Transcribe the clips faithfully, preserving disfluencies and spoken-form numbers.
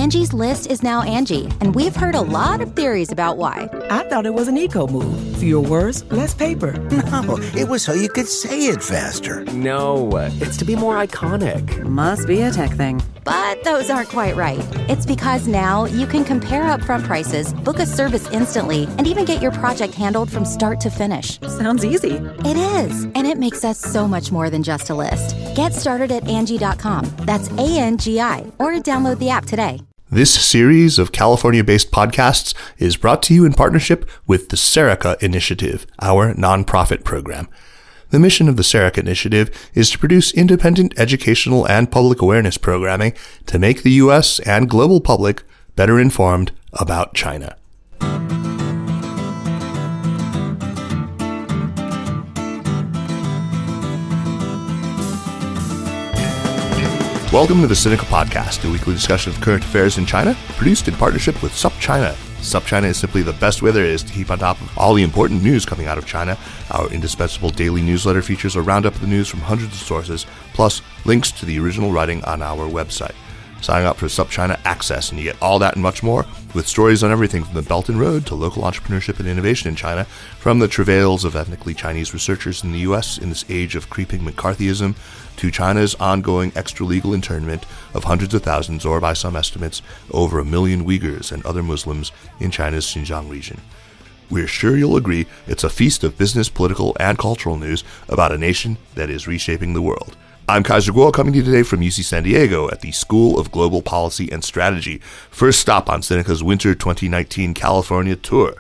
Angie's List is now Angie, and we've heard a lot of theories about why. I thought it was an eco move. Fewer words, less paper. No, it was so you could say it faster. No, it's to be more iconic. Must be a tech thing. But those aren't quite right. It's because now you can compare upfront prices, book a service instantly, and even get your project handled from start to finish. Sounds easy. It is, and it makes us so much more than just a list. Get started at Angie dot com. That's A N G I, or download the app today. This series of California-based podcasts is brought to you in partnership with the Serica Initiative, our nonprofit program. The mission of the Serica Initiative is to produce independent educational and public awareness programming to make the U S and global public better informed about China. Welcome to the Sinica Podcast, a weekly discussion of current affairs in China, produced in partnership with SupChina. SupChina is simply the best way there is to keep on top of all the important news coming out of China. Our indispensable daily newsletter features a roundup of the news from hundreds of sources, plus links to the original writing on our website. Sign up for SupChina Access, and you get all that and much more, with stories on everything from the Belt and Road to local entrepreneurship and innovation in China, from the travails of ethnically Chinese researchers in the U S in this age of creeping McCarthyism, to China's ongoing extra-legal internment of hundreds of thousands, or by some estimates, over a million Uyghurs and other Muslims in China's Xinjiang region. We're sure you'll agree it's a feast of business, political, and cultural news about a nation that is reshaping the world. I'm Kaiser Kuo, coming to you today from U C San Diego at the School of Global Policy and Strategy. First stop on Sinica's Winter twenty nineteen California tour.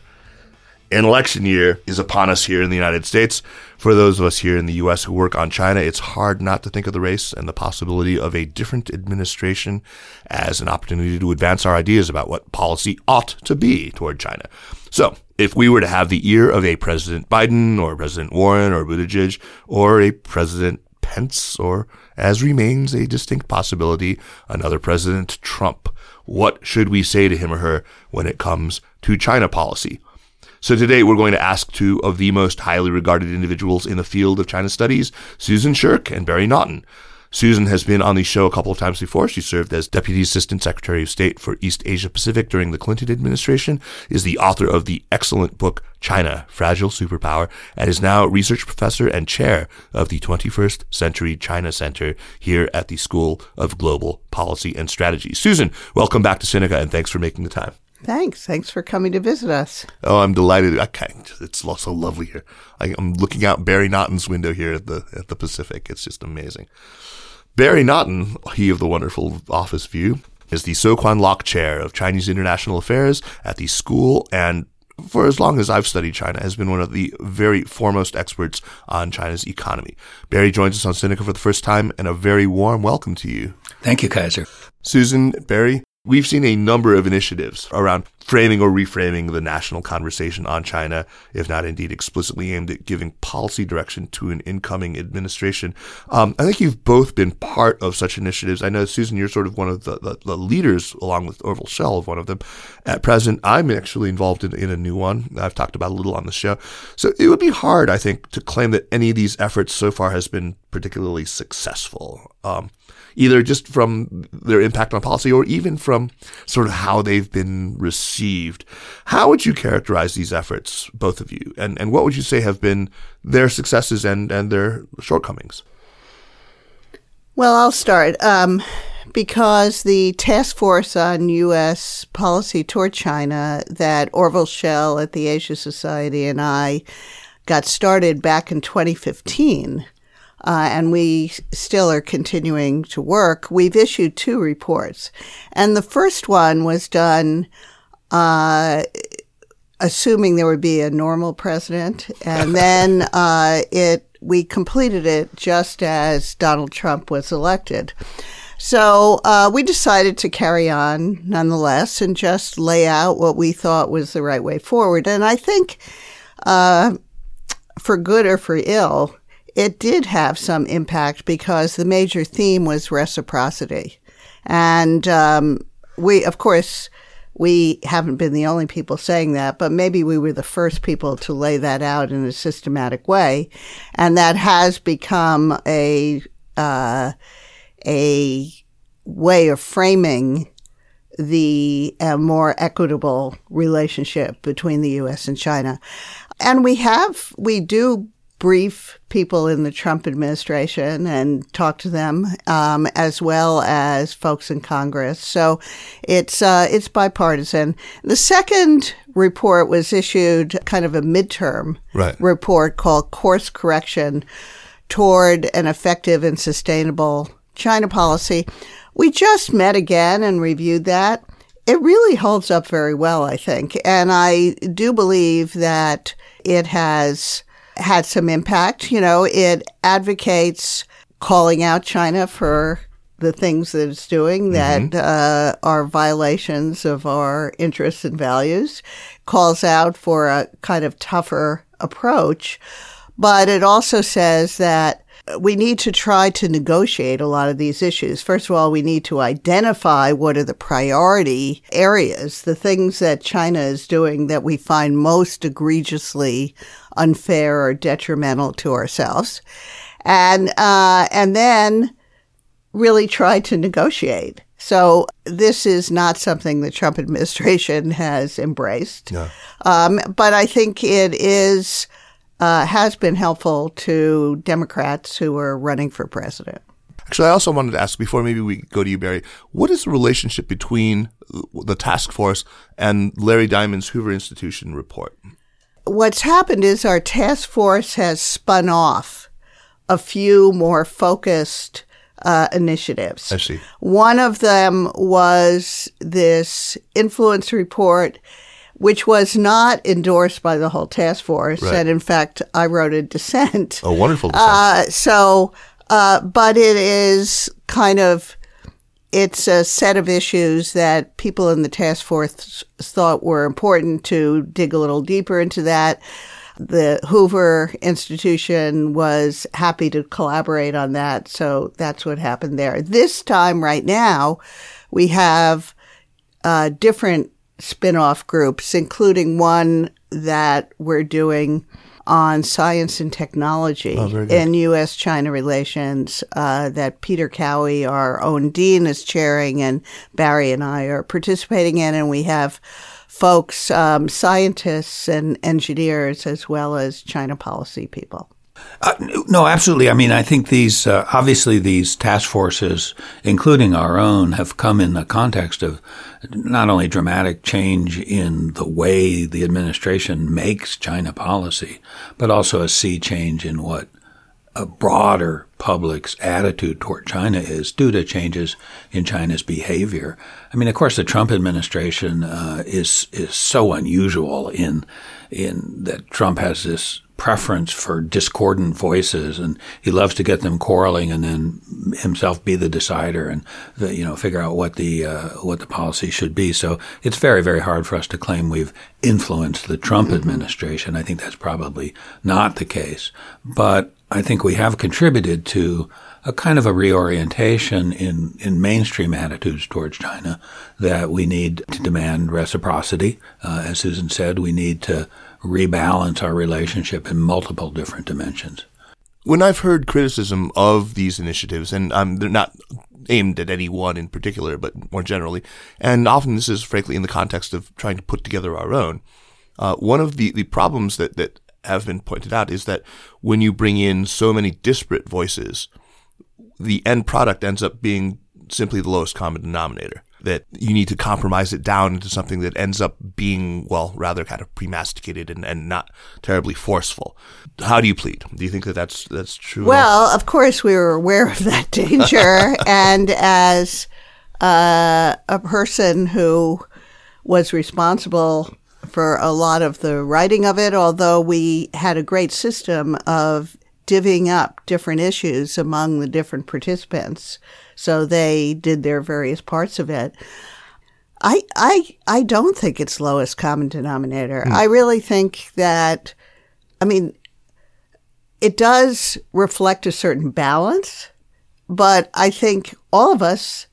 An election year is upon us here in the United States. For those of us here in the U S who work on China, it's hard not to think of the race and the possibility of a different administration as an opportunity to advance our ideas about what policy ought to be toward China. So, if we were to have the ear of a President Biden or President Warren or Buttigieg or a President Pence, or, as remains a distinct possibility, another President Trump, what should we say to him or her when it comes to China policy? So today we're going to ask two of the most highly regarded individuals in the field of China studies, Susan Shirk and Barry Naughton. Susan has been on the show a couple of times before. She served as Deputy Assistant Secretary of State for East Asia Pacific during the Clinton administration, is the author of the excellent book China, Fragile Superpower, and is now Research Professor and Chair of the twenty-first Century China Center here at the School of Global Policy and Strategy. Susan, welcome back to Sinica, and thanks for making the time. Thanks. Thanks for coming to visit us. Oh, I'm delighted. I can't, it's so lovely here. I, I'm looking out Barry Naughton's window here at the at the Pacific. It's just amazing. Barry Naughton, he of the wonderful office view, is the Soquan Lok Chair of Chinese International Affairs at the school, and for as long as I've studied China, has been one of the very foremost experts on China's economy. Barry joins us on Sinica for the first time, and a very warm welcome to you. Thank you, Kaiser. Susan, Barry, we've seen a number of initiatives around framing or reframing the national conversation on China, if not indeed explicitly aimed at giving policy direction to an incoming administration. Um, I think you've both been part of such initiatives. I know, Susan, you're sort of one of the, the, the leaders, along with Orville Schell, of one of them. At present, I'm actually involved in, in a new one. I've talked about a little on the show. So it would be hard, I think, to claim that any of these efforts so far has been particularly successful. Um, either just from their impact on policy or even from sort of how they've been received. How would you characterize these efforts, both of you? And and what would you say have been their successes and, and their shortcomings? Well, I'll start. Um, because the task force on U S policy toward China that Orville Schell at the Asia Society and I got started back in twenty fifteen, Uh, and we still are continuing to work, we've issued two reports. And the first one was done uh, assuming there would be a normal president. And then uh, it we completed it just as Donald Trump was elected. So uh, we decided to carry on nonetheless and just lay out what we thought was the right way forward. And I think uh, for good or for ill, it did have some impact because the major theme was reciprocity. And um, we, of course, we haven't been the only people saying that, but maybe we were the first people to lay that out in a systematic way. And that has become a uh, a way of framing the uh, more equitable relationship between the U S and China. And we have, we do brief people in the Trump administration and talk to them, um, as well as folks in Congress. So it's uh, it's bipartisan. The second report was issued, kind of a midterm right. report called Course Correction Toward an Effective and Sustainable China Policy. We just met again and reviewed that. It really holds up very well, I think. And I do believe that it has had some impact. You know, it advocates calling out China for the things that it's doing that mm-hmm. uh, are violations of our interests and values, calls out for a kind of tougher approach. But it also says that we need to try to negotiate a lot of these issues. First of all, we need to identify what are the priority areas, the things that China is doing that we find most egregiously unfair or detrimental to ourselves, and uh, and then really try to negotiate. So this is not something the Trump administration has embraced, no. um, but I think it is uh, has been helpful to Democrats who are running for president. Actually, I also wanted to ask, before maybe we go to you, Barry, what is the relationship between the task force and Larry Diamond's Hoover Institution report? What's happened is our task force has spun off a few more focused uh, initiatives. I see. One of them was this influence report, which was not endorsed by the whole task force. Right. And in fact, I wrote a dissent. A wonderful dissent. Uh, so, uh, but it is kind of, it's a set of issues that people in the task force thought were important to dig a little deeper into that. The Hoover Institution was happy to collaborate on that, so that's what happened there. This time, right now, we have uh, different spin-off groups, including one that we're doing on science and technology oh, in U S China relations uh, that Peter Cowie, our own dean, is chairing, and Barry and I are participating in. And we have folks, um, scientists and engineers, as well as China policy people. Uh, no, absolutely. I mean, I think these, uh, obviously these task forces, including our own, have come in the context of not only dramatic change in the way the administration makes China policy, but also a sea change in what a broader public's attitude toward China is due to changes in China's behavior. I mean, of course, the Trump administration uh, is is so unusual in in that Trump has this preference for discordant voices, and he loves to get them quarreling and then himself be the decider and the, you know figure out what the uh, what the policy should be. So it's very, very hard for us to claim we've influenced the Trump mm-hmm. administration. I think that's probably not the case, but I think we have contributed to a kind of a reorientation in, in mainstream attitudes towards China that we need to demand reciprocity. Uh, as Susan said, we need to rebalance our relationship in multiple different dimensions. When I've heard criticism of these initiatives, and um, they're not aimed at any one in particular, but more generally, and often this is frankly in the context of trying to put together our own, uh, one of the, the problems that, that have been pointed out is that when you bring in so many disparate voices, the end product ends up being simply the lowest common denominator. That you need to compromise it down into something that ends up being, well, rather kind of pre-masticated and, and not terribly forceful. How do you plead? Do you think that that's, that's true? Well, of course, we were aware of that danger. And as uh, a person who was responsible for a lot of the writing of it, although we had a great system of divvying up different issues among the different participants, so they did their various parts of it. I I I don't think it's lowest common denominator. Mm. I really think that, I mean, it does reflect a certain balance, but I think all of us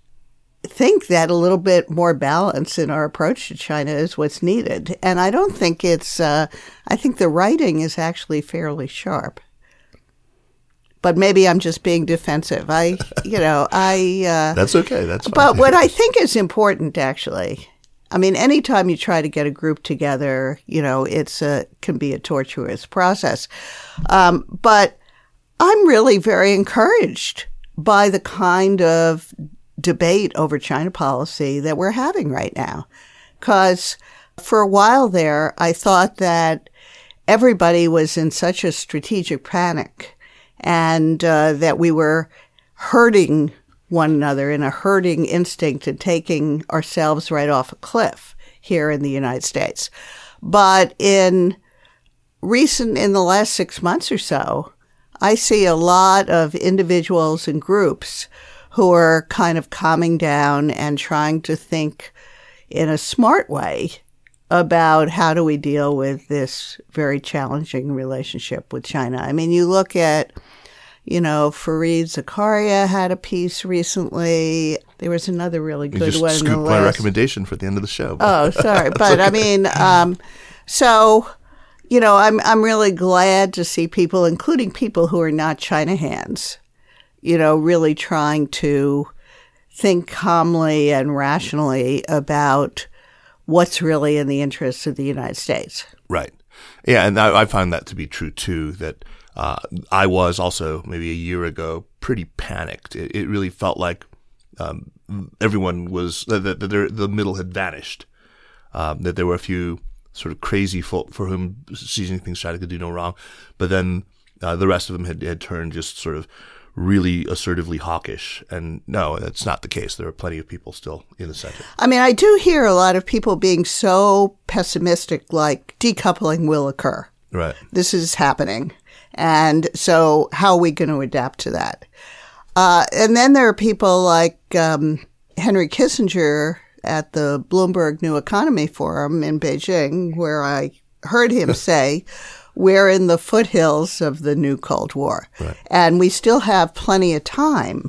think that a little bit more balance in our approach to China is what's needed. And I don't think it's, uh, I think the writing is actually fairly sharp. but maybe I'm just being defensive. I, you know, I. Uh, That's okay. That's fine. But what I think is important, actually, I mean, anytime you try to get a group together, you know, it's a can be a tortuous process. Um, but I'm really very encouraged by the kind of debate over China policy that we're having right now. Because for a while there, I thought that everybody was in such a strategic panic and uh, that we were hurting one another in a herding instinct and taking ourselves right off a cliff here in the United States. But in recent, in the last six months or so, I see a lot of individuals and groups who are kind of calming down and trying to think in a smart way about how do we deal with this very challenging relationship with China. I mean, you look at, you know, Fareed Zakaria had a piece recently. There was another really good you just one. scooped in the my last. recommendation for the end of the show. Oh, sorry. But I mean, um, so, you know, I'm I'm really glad to see people, including people who are not China hands, you know, really trying to think calmly and rationally about what's really in the interests of the United States. Right. Yeah, and I, I find that to be true, too, that uh, I was also maybe a year ago pretty panicked. It, it really felt like um, everyone was – that the, the, the middle had vanished, um, that there were a few sort of crazy folk for whom Xi Jinping's strategy could do no wrong, but then uh, the rest of them had, had turned just sort of really assertively hawkish. And no, that's not the case. There are plenty of people still in the center. I mean, I do hear a lot of people being so pessimistic, like decoupling will occur. Right. This is happening. And so how are we going to adapt to that? Uh, and then there are people like um, Henry Kissinger at the Bloomberg New Economy Forum in Beijing, where I heard him say, we're in the foothills of the new Cold War. Right. And we still have plenty of time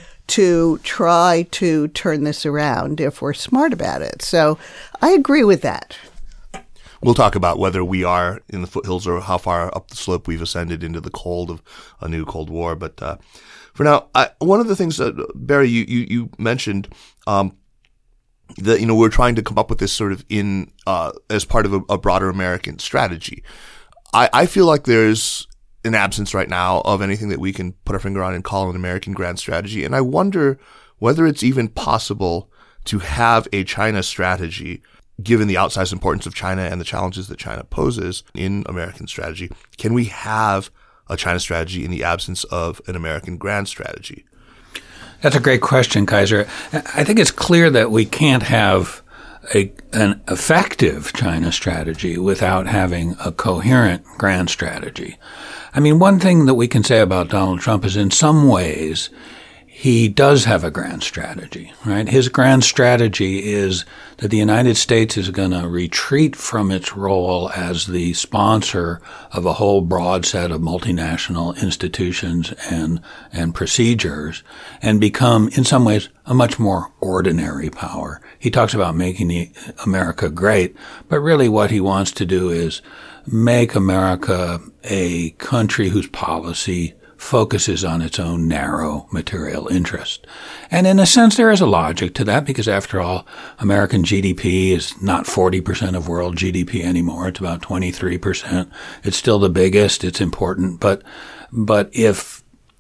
to try to turn this around if we're smart about it. So I agree with that. We'll talk about whether we are in the foothills or how far up the slope we've ascended into the cold of a new Cold War. But uh, for now, I, one of the things that, Barry, you, you, you mentioned um, that, you know, we're trying to come up with this sort of in uh, as part of a, a broader American strategy. I, I feel like there's an absence right now of anything that we can put our finger on and call an American grand strategy. And I wonder whether it's even possible to have a China strategy, given the outsized importance of China and the challenges that China poses in American strategy. Can we have a China strategy in the absence of an American grand strategy? That's a great question, Kaiser. I think it's clear that we can't have A, an effective China strategy without having a coherent grand strategy. I mean, one thing that we can say about Donald Trump is in some ways he does have a grand strategy, right? His grand strategy is that the United States is going to retreat from its role as the sponsor of a whole broad set of multinational institutions and and procedures and become, in some ways, a much more ordinary power. He talks about making the America great, but really what he wants to do is make America a country whose policy focuses on its own narrow material interest. And in a sense, there is a logic to that because, after all, American G D P is not forty percent of world G D P anymore. It's about twenty-three percent. It's still the biggest. It's important. But but if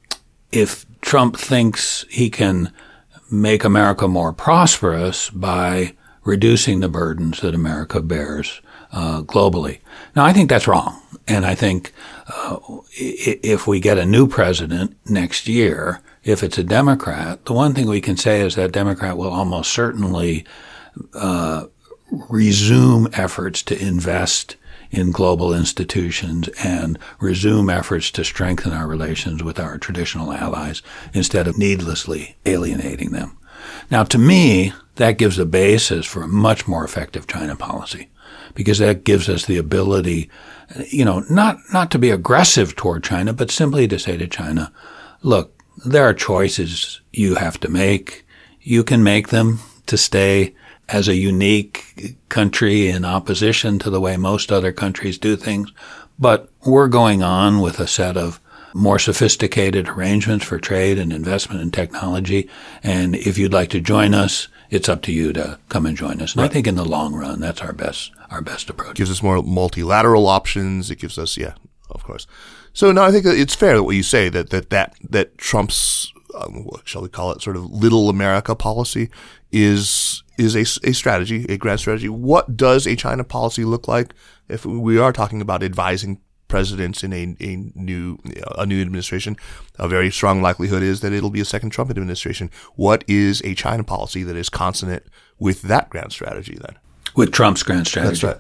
if Trump thinks he can make America more prosperous by reducing the burdens that America bears uh, globally. Now, I think that's wrong. And I think uh, if we get a new president next year, if it's a Democrat, the one thing we can say is that Democrat will almost certainly uh, resume efforts to invest in global institutions and resume efforts to strengthen our relations with our traditional allies instead of needlessly alienating them. Now, to me, that gives a basis for a much more effective China policy, because that gives us the ability, you know, not, not to be aggressive toward China, but simply to say to China, look, there are choices you have to make. You can make them to stay as a unique country in opposition to the way most other countries do things. But we're going on with a set of more sophisticated arrangements for trade and investment and technology. And if you'd like to join us, it's up to you to come and join us. And right. I think in the long run, that's our best our best approach. It gives us more multilateral options. It gives us, yeah, of course. So no, I think that it's fair that what you say, that that that, that Trump's, um, what shall we call it, sort of little America policy is is a, a strategy, a grand strategy. What does a China policy look like if we are talking about advising presidents in a, a new a new administration? A very strong likelihood is that it'll be a second Trump administration. What is a China policy that is consonant with that grand strategy then? With Trump's grand strategy. That's right.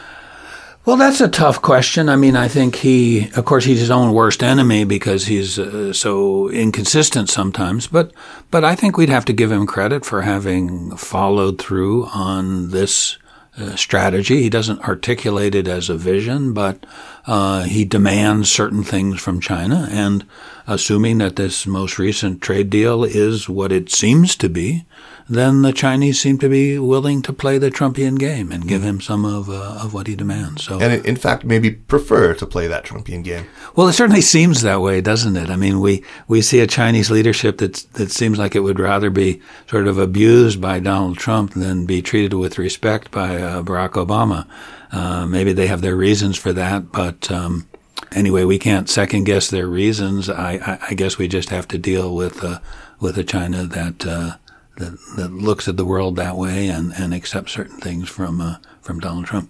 Well, that's a tough question. I mean, I think he, of course, he's his own worst enemy because he's uh, so inconsistent sometimes. But, but I think we'd have to give him credit for having followed through on this uh, strategy. He doesn't articulate it as a vision, but uh, he demands certain things from China. And assuming that this most recent trade deal is what it seems to be, then the Chinese seem to be willing to play the Trumpian game and give him some of uh, of what he demands. So, and in fact, maybe prefer to play that Trumpian game. Well, it certainly seems that way, doesn't it? I mean, we, we see a Chinese leadership that that seems like it would rather be sort of abused by Donald Trump than be treated with respect by uh, Barack Obama. Uh, maybe they have their reasons for that, but um, anyway, we can't second guess their reasons. I, I, I guess we just have to deal with uh, with a China that. Uh, That, that looks at the world that way and, and accepts certain things from uh, from Donald Trump.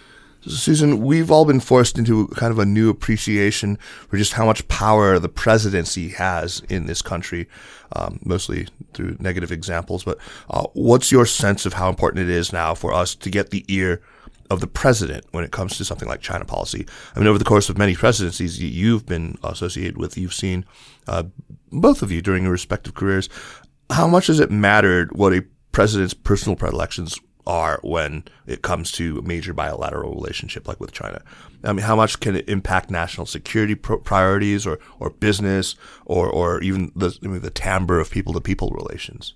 Susan, we've all been forced into kind of a new appreciation for just how much power the presidency has in this country, um, mostly through negative examples. But uh, what's your sense of how important it is now for us to get the ear of the president when it comes to something like China policy? I mean, over the course of many presidencies you've been associated with, you've seen uh, both of you during your respective careers. How much has it mattered what a president's personal predilections are when it comes to a major bilateral relationship like with China? I mean, how much can it impact national security pro- priorities or, or business or, or even the, I mean, the timbre of people-to-people relations?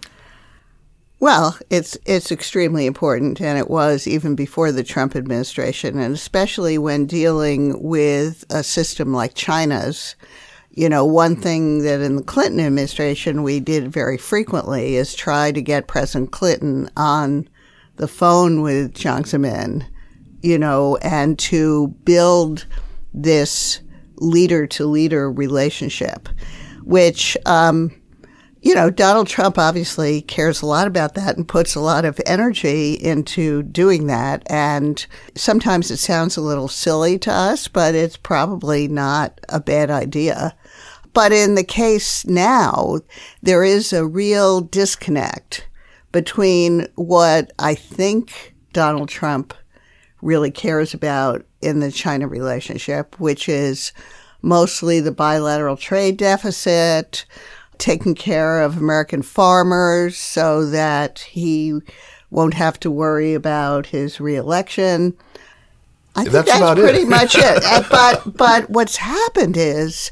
Well, it's it's extremely important, and it was even before the Trump administration, and especially when dealing with a system like China's. You know, one thing that in the Clinton administration we did very frequently is try to get President Clinton on the phone with Jiang Zemin, you know, and to build this leader-to-leader relationship, which, um, you know, Donald Trump obviously cares a lot about that and puts a lot of energy into doing that. And sometimes it sounds a little silly to us, but it's probably not a bad idea. But in the case now, there is a real disconnect between what I think Donald Trump really cares about in the China relationship, which is mostly the bilateral trade deficit, taking care of American farmers so that he won't have to worry about his reelection. I think that's, that's pretty it. much it. But but what's happened is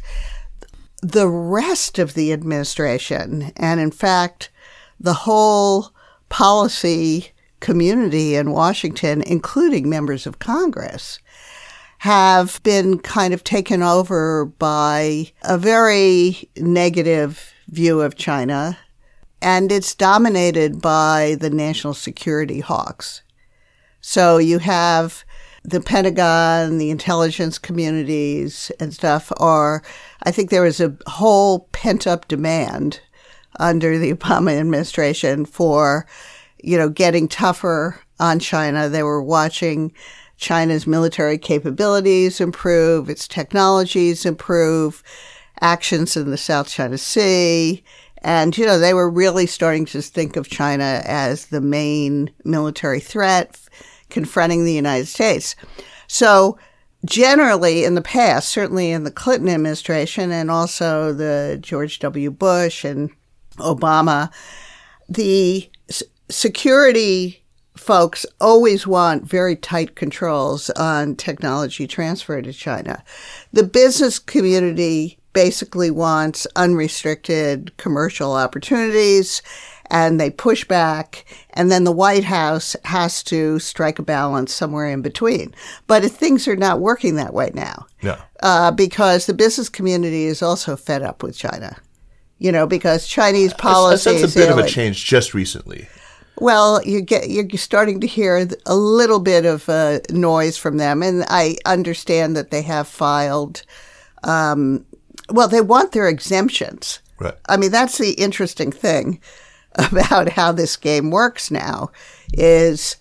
the rest of the administration, and in fact, the whole policy community in Washington, including members of Congress, have been kind of taken over by a very negative view of China, and it's dominated by the national security hawks. So you have the Pentagon, the intelligence communities and stuff are, I think there was a whole pent-up demand under the Obama administration for, you know, getting tougher on China. They were watching China's military capabilities improve, its technologies improve, actions in the South China Sea. And, you know, they were really starting to think of China as the main military threat confronting the United States. So generally in the past, certainly in the Clinton administration and also the George W. Bush and Obama, the s- security folks always want very tight controls on technology transfer to China. The business community basically wants unrestricted commercial opportunities, and they push back, and then the White House has to strike a balance somewhere in between. But things are not working that way now. No. Uh, because the business community is also fed up with China. You know, because Chinese policy That's, that's a bit is of a change just recently. Well, you get you're starting to hear a little bit of uh, noise from them, and I understand that they have filed. Um, well, they want their exemptions. Right. I mean, that's the interesting thing about how this game works now. Is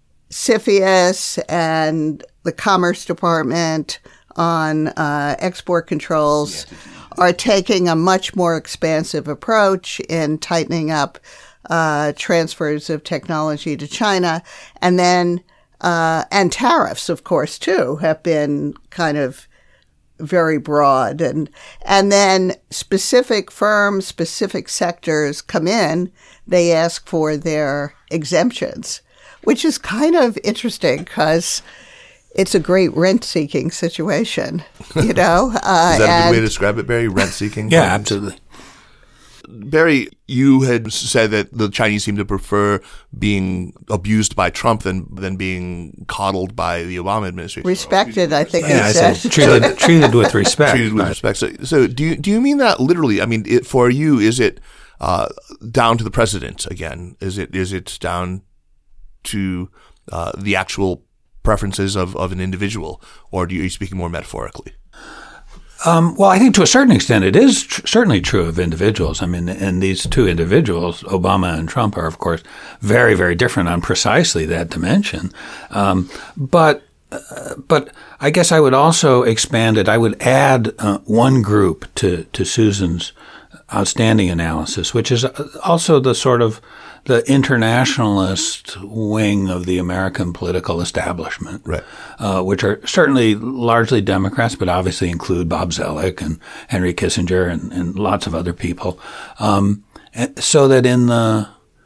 CFIUS and the Commerce Department on uh, export controls are taking a much more expansive approach in tightening up uh, transfers of technology to China. And then, uh, and tariffs, of course, too, have been kind of very broad. And, and then specific firms, specific sectors come in, they ask for their exemptions, which is kind of interesting because it's a great rent-seeking situation, you know. Uh, Is that a and, good way to describe it, Barry? Rent-seeking? Yeah, absolutely. Barry, you had said that the Chinese seem to prefer being abused by Trump than than being coddled by the Obama administration. Respected, I think Yeah, I he said said. treated, treated with respect. Treated with Right. respect. So, so do you do you mean that literally? I mean, it, for you, is it uh, down to the president again? Is it is it down to uh, the actual preferences of, of an individual, or do you, are you speaking more metaphorically? Um, well, I think to a certain extent it is tr- certainly true of individuals. I mean, and these two individuals, Obama and Trump, are, of course, very, very different on precisely that dimension. Um, but uh, but I guess I would also expand it. I would add uh, one group to, to Susan's outstanding analysis, which is also the sort of the internationalist wing of the American political establishment, Right. uh, which are certainly largely Democrats, but obviously include Bob Zoellick and Henry Kissinger and, and lots of other people. Um, so that in the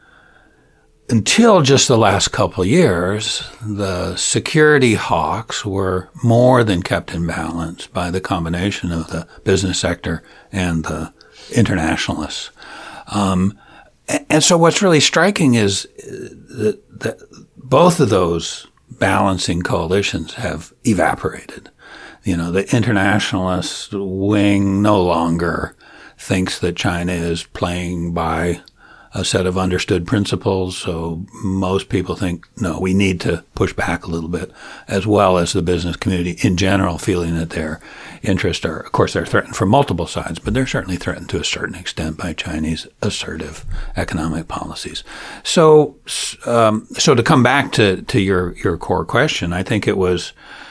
until just the last couple of years, the security hawks were more than kept in balance by the combination of the business sector and the internationalists. Um, And so what's really striking is that, that both of those balancing coalitions have evaporated. You know, the internationalist wing no longer thinks that China is playing by a set of understood principles. So most people think, no, we need to push back a little bit, as well as the business community in general feeling that their interests are, of course, they're threatened from multiple sides, but they're certainly threatened to a certain extent by Chinese assertive economic policies. So, um, so to come back to, to your, your core question, I think it was,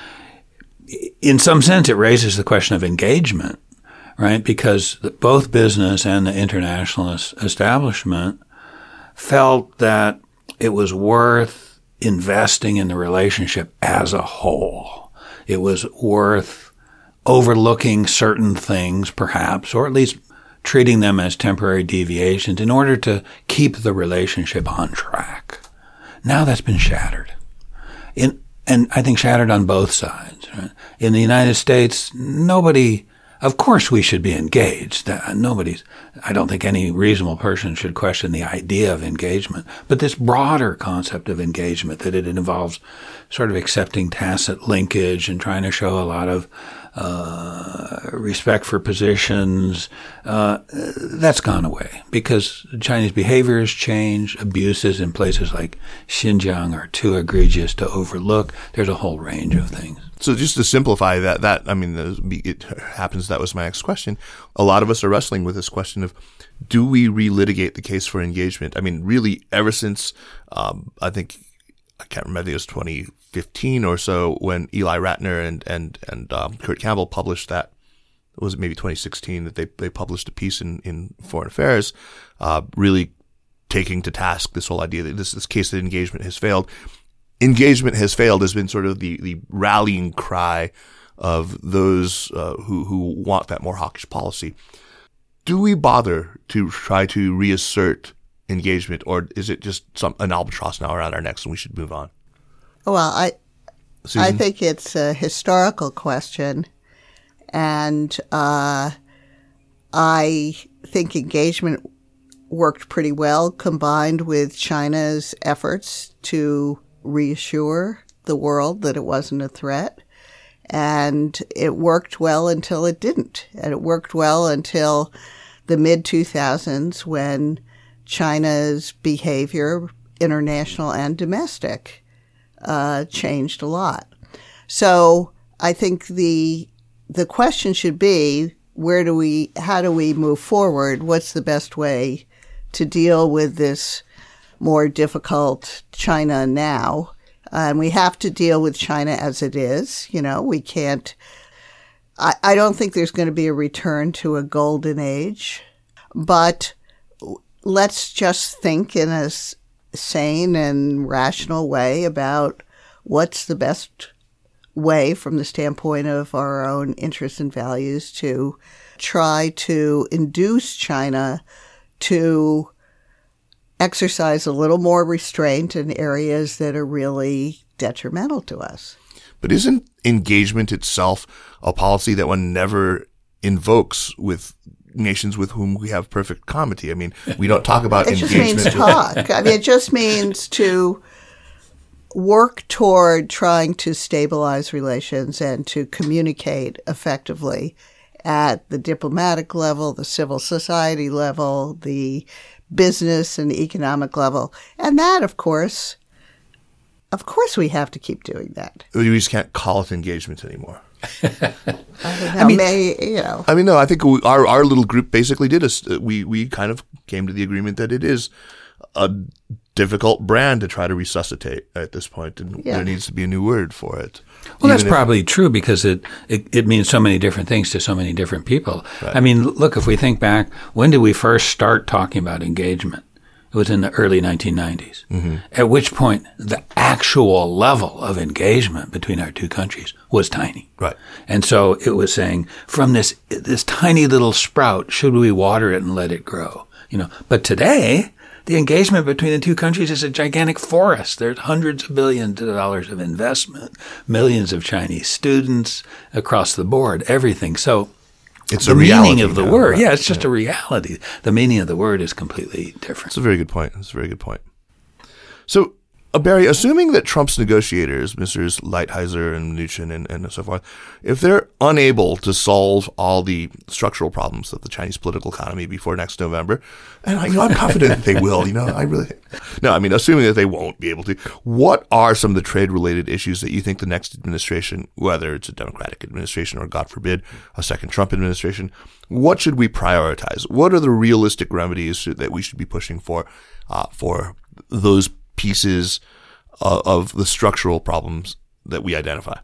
in some sense, it raises the question of engagement. Right, because both business and the internationalist establishment felt that it was worth investing in the relationship as a whole. It was worth overlooking certain things, perhaps, or at least treating them as temporary deviations in order to keep the relationship on track. Now that's been shattered. In, and I think shattered on both sides. Right? In the United States, nobody... Of course we should be engaged. Nobody's, I don't think any reasonable person should question the idea of engagement. But this broader concept of engagement, that it involves sort of accepting tacit linkage and trying to show a lot of uh, respect for positions, uh, that's gone away because Chinese behavior has changed. Abuses in places like Xinjiang are too egregious to overlook. There's a whole range of things. So just to simplify that, that I mean, it happens that was my next question. A lot of us are wrestling with this question of, do we relitigate the case for engagement? I mean, really, ever since um, I think I can't remember, I think it was twenty fifteen or so when Eli Ratner and and and um, Kurt Campbell published that. Was it maybe twenty sixteen that they they published a piece in in Foreign Affairs, uh, really taking to task this whole idea that this this case that engagement has failed. Engagement has failed has been sort of the, the rallying cry of those uh, who, who want that more hawkish policy. Do we bother to try to reassert engagement, or is it just some an albatross now around our necks and we should move on? Well, I Susan? I think it's a historical question, and uh, I think engagement worked pretty well, combined with China's efforts to reassure the world that it wasn't a threat. And it worked well until it didn't. And it worked well until the mid two thousands when China's behavior, international and domestic, uh, changed a lot. So I think the the question should be, where do we, how do we move forward? What's the best way to deal with this more difficult China now? And we have to deal with China as it is. You know, we can't, I, I don't think there's going to be a return to a golden age, but let's just think in a sane and rational way about what's the best way from the standpoint of our own interests and values to try to induce China to exercise a little more restraint in areas that are really detrimental to us. But isn't engagement itself a policy that one never invokes with nations with whom we have perfect comity? I mean, we don't talk about it engagement. It just means talk. I mean, it just means to work toward trying to stabilize relations and to communicate effectively at the diplomatic level, the civil society level, the business and economic level. And that, of course, of course we have to keep doing that. We just can't call it engagement anymore. I don't know. I mean, may, you know. I mean, no, I think we, our our little group basically did us. We we kind of came to the agreement that it is a difficult brand to try to resuscitate at this point, and yeah. there needs to be a new word for it. Well, that's probably true because it, it, it means so many different things to so many different people. Right. I mean, look, if we think back, when did we first start talking about engagement? It was in the early nineteen nineties, mm-hmm. at which point the actual level of engagement between our two countries was tiny. Right. And so it was saying, from this this tiny little sprout, should we water it and let it grow? You know, but today, the engagement between the two countries is a gigantic forest. There's hundreds of billions of dollars of investment, millions of Chinese students across the board, everything. So it's the a reality meaning of the now, word, right? yeah, it's just yeah. a reality. The meaning of the word is completely different. That's a very good point. That's a very good point. So, uh, Barry, assuming that Trump's negotiators, Misters Lighthizer and Mnuchin and, and so forth, if they're unable to solve all the structural problems of the Chinese political economy before next November, and I, you know, I'm confident that they will, you know, I really, no, I mean, assuming that they won't be able to, what are some of the trade-related issues that you think the next administration, whether it's a Democratic administration or, God forbid, a second Trump administration, what should we prioritize? What are the realistic remedies that we should be pushing for, uh, for those pieces of, of the structural problems that we identify?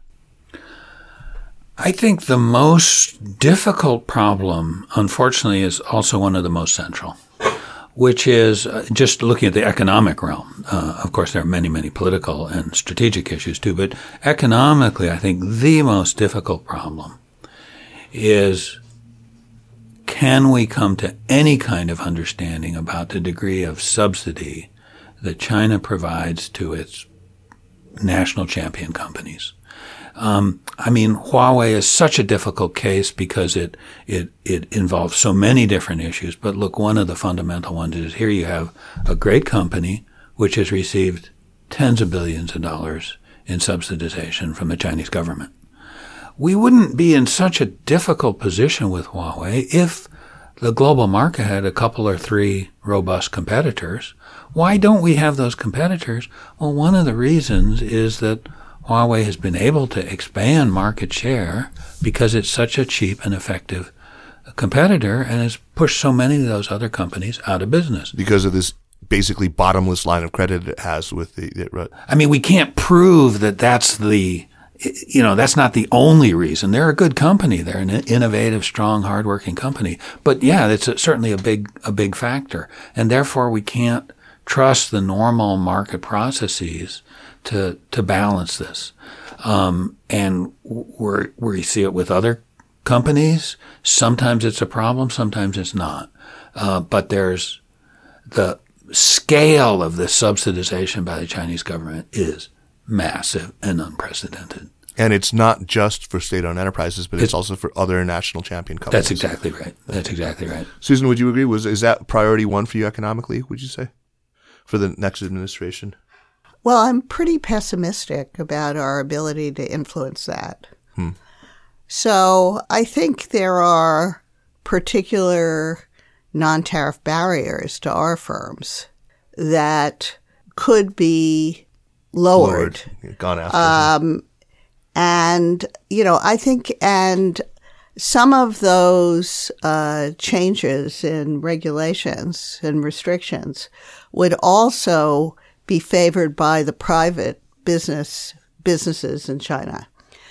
I think the most difficult problem, unfortunately, is also one of the most central, which is uh, just looking at the economic realm. Uh, of course, there are many, many political and strategic issues too, but economically, I think the most difficult problem is, can we come to any kind of understanding about the degree of subsidy that China provides to its national champion companies? Um, I mean, Huawei is such a difficult case because it, it, it involves so many different issues. But look, one of the fundamental ones is here you have a great company which has received tens of billions of dollars in subsidization from the Chinese government. We wouldn't be in such a difficult position with Huawei if the global market had a couple or three robust competitors. Why don't we have those competitors? Well, one of the reasons is that Huawei has been able to expand market share because it's such a cheap and effective competitor and has pushed so many of those other companies out of business. Because of this basically bottomless line of credit it has with the, the I mean, we can't prove that that's the, you know, that's not the only reason. They're a good company. They're an innovative, strong, hardworking company. But yeah, it's a, certainly a big, a big factor. And therefore we can't trust the normal market processes to to balance this. Um, and we're, we see it with other companies. Sometimes it's a problem, sometimes it's not. Uh, but there's the scale of this subsidization by the Chinese government is massive and unprecedented. And it's not just for state-owned enterprises, but it's, it's also for other national champion companies. That's exactly right. That's exactly right. Susan, would you agree? Was Is that priority one for you economically, would you say, for the next administration? Well, I'm pretty pessimistic about our ability to influence that. Hmm. So I think there are particular non-tariff barriers to our firms that could be lowered. lowered. Gone after. Um, and, you know, I think, and some of those uh, changes in regulations and restrictions would also be favored by the private business businesses in China.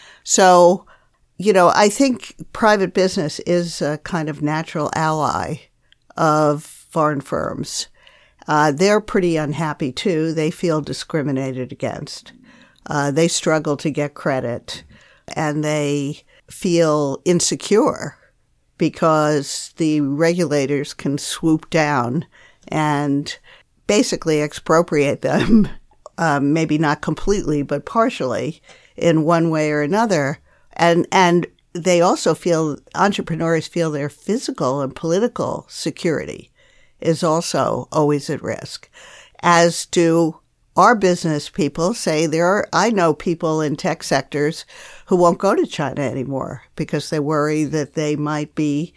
So, you know, I think private business is a kind of natural ally of foreign firms. Uh, they're pretty unhappy, too. They feel discriminated against. Uh, they struggle to get credit, and they feel insecure because the regulators can swoop down and basically expropriate them, um, maybe not completely, but partially in one way or another. And and they also feel, entrepreneurs feel their physical and political security is also always at risk, as do our business people. Say there are, I know people in tech sectors who won't go to China anymore because they worry that they might be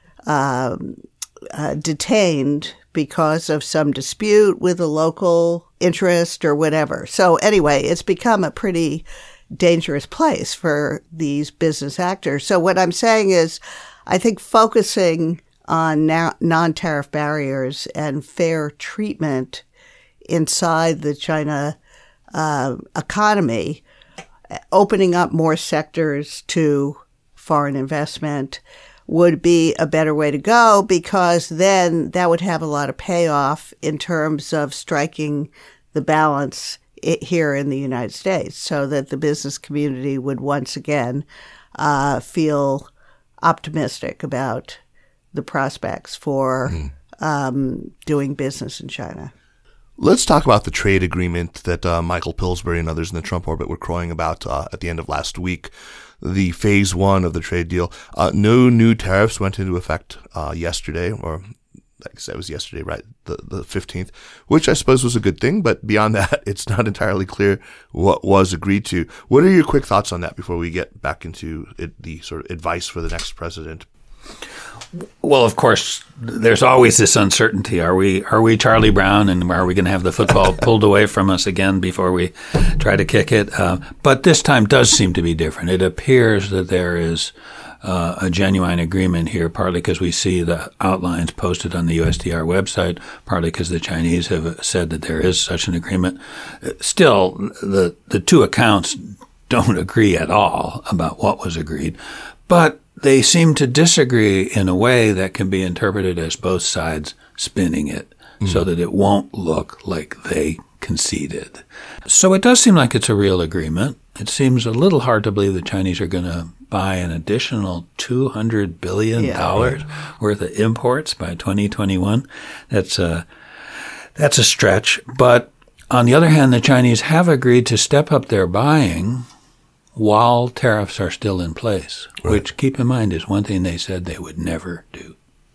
um, uh, detained because of some dispute with a local interest or whatever. So anyway, it's become a pretty dangerous place for these business actors. So what I'm saying is, I think focusing on na- non-tariff barriers and fair treatment inside the China uh, economy, opening up more sectors to foreign investment would be a better way to go, because then that would have a lot of payoff in terms of striking the balance it, here in the United States, so that the business community would once again uh, feel optimistic about the prospects for mm. um, doing business in China. Let's talk about the trade agreement that uh, Michael Pillsbury and others in the Trump orbit were crowing about uh, at the end of last week. The phase one of the trade deal. Uh, no new tariffs went into effect uh, yesterday, or I guess that was yesterday, right? The the fifteenth, which I suppose was a good thing. But beyond that, it's not entirely clear what was agreed to. What are your quick thoughts on that before we get back into it, the sort of advice for the next president? Well, of course, there's always this uncertainty. Are we are we Charlie Brown, and are we going to have the football pulled away from us again before we try to kick it? Uh, but this time does seem to be different. It appears that there is uh, a genuine agreement here, partly because we see the outlines posted on the U S T R website, partly because the Chinese have said that there is such an agreement. Still, the the two accounts don't agree at all about what was agreed, but they seem to disagree in a way that can be interpreted as both sides spinning it mm. so that it won't look like they conceded. So it does seem like it's a real agreement. It seems a little hard to believe the Chinese are going to buy an additional two hundred billion dollars yeah. worth of imports by twenty twenty-one. That's a, that's a stretch. But on the other hand, the Chinese have agreed to step up their buying while tariffs are still in place, right. which, keep in mind, is one thing they said they would never do.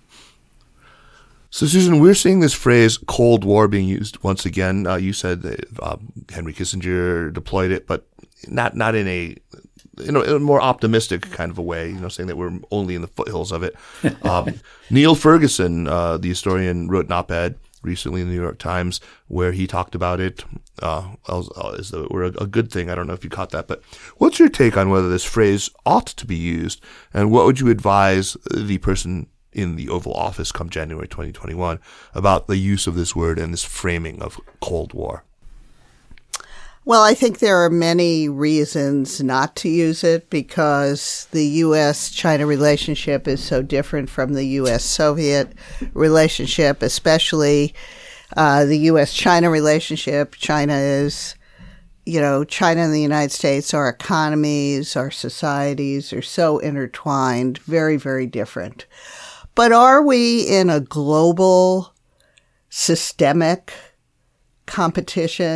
So, Susan, we're seeing this phrase Cold War being used once again. Uh, you said that uh, Henry Kissinger deployed it, but not not in a you know in a more optimistic kind of a way, you know, saying that we're only in the foothills of it. Um, Neil Ferguson, uh, the historian, wrote an op-ed recently in the New York Times where he talked about it uh, as though it were a, a good thing. I don't know if you caught that, but what's your take on whether this phrase ought to be used, and what would you advise the person in the Oval Office come January twenty twenty-one about the use of this word and this framing of Cold War? Well, I think there are many reasons not to use it, because the U S China relationship is so different from the U S Soviet relationship, especially uh, the U S China relationship. China is, you know, China and the United States, our economies, our societies are so intertwined, very, very different. But are we in a global, systemic competition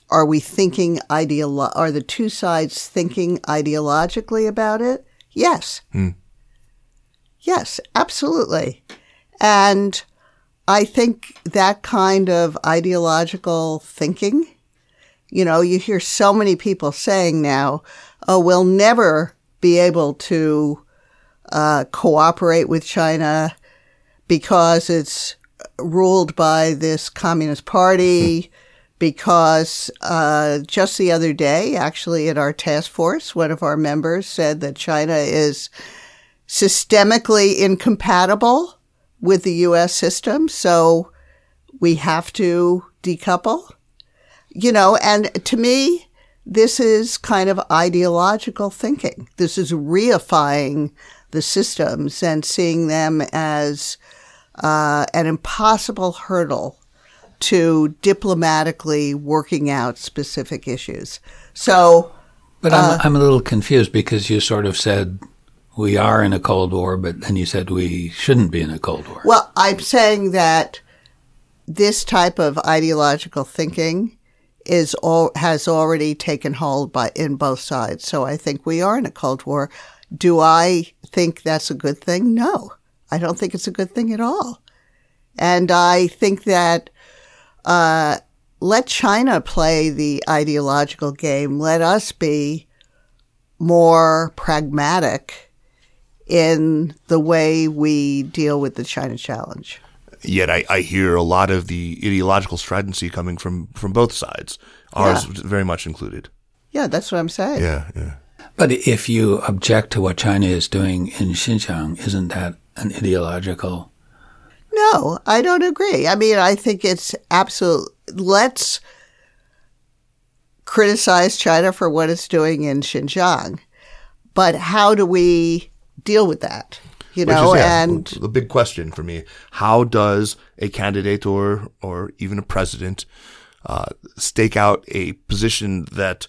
are we thinking ideolo- are the two sides thinking ideologically about it? Yes. Hmm. Yes, absolutely. And I think that kind of ideological thinking, you know, you hear so many people saying now, oh, we'll never be able to uh, cooperate with China because it's ruled by this Communist Party, because uh, just the other day, actually at our task force, one of our members said that China is systemically incompatible with the U S system, so we have to decouple. You know, and to me, this is kind of ideological thinking. This is reifying the systems and seeing them as uh, an impossible hurdle to diplomatically working out specific issues. So, but uh, I'm, I'm a little confused because you sort of said we are in a Cold War, but then you said we shouldn't be in a Cold War. Well, I'm saying that this type of ideological thinking is all, has already taken hold by in both sides. So I think we are in a Cold War. Do I think that's a good thing? No, I don't think it's a good thing at all. And I think that uh, let China play the ideological game. Let us be more pragmatic in the way we deal with the China challenge. Yet I, I hear a lot of the ideological stridency coming from, from both sides, ours Yeah. very much included. Yeah, that's what I'm saying. Yeah, yeah. But if you object to what China is doing in Xinjiang, isn't that an ideological? No, I don't agree. I mean, I think it's absolute. Let's criticize China for what it's doing in Xinjiang, but how do we deal with that? You know, Which is, yeah, and the big question for me: how does a candidate or or even a president uh, stake out a position that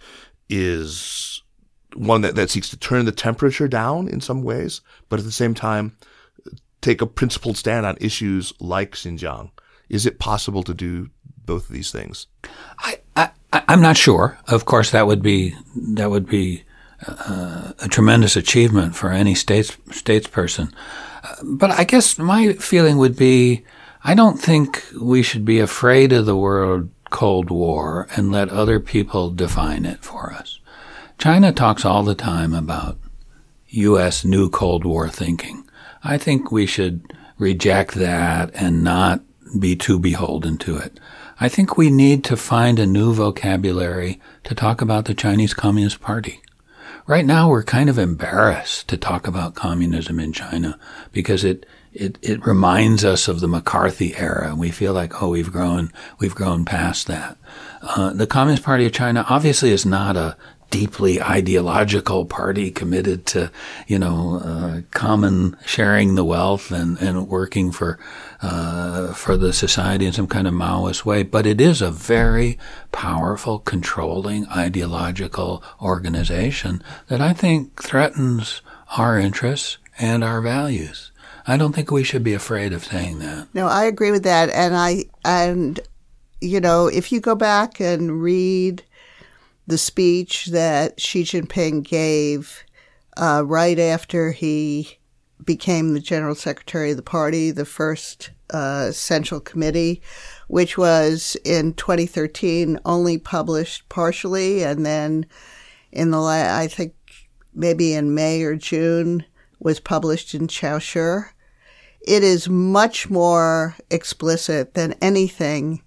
is one that, that seeks to turn the temperature down in some ways, but at the same time take a principled stand on issues like Xinjiang? Is it possible to do both of these things? I, I I'm not sure. Of course, that would be that would be. Uh, a tremendous achievement for any states statesperson. Uh, but I guess my feeling would be, I don't think we should be afraid of the word Cold War and let other people define it for us. China talks all the time about U S new Cold War thinking. I think we should reject that and not be too beholden to it. I think we need to find a new vocabulary to talk about the Chinese Communist Party. Right now, we're kind of embarrassed to talk about communism in China because it, it, it reminds us of the McCarthy era. We feel like, oh, we've grown, we've grown past that. Uh, the Communist Party of China obviously is not a deeply ideological party committed to, you know, uh, common sharing the wealth and, and working for, uh, for the society in some kind of Maoist way. But it is a very powerful, controlling, ideological organization that I think threatens our interests and our values. I don't think we should be afraid of saying that. no, I agree with that. And I, and, you know, if you go back and read the speech that Xi Jinping gave uh, right after he became the general secretary of the party, the first uh, central committee, which was in twenty thirteen only published partially, and then in the la- I think maybe in May or June was published in Chaoshi. It is much more explicit than anything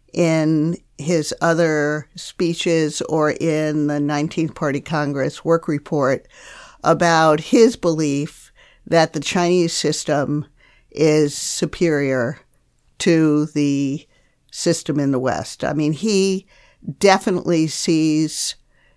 in his other speeches or in the nineteenth Party Congress work report about his belief that the Chinese system is superior to the system in the West. I mean, he definitely sees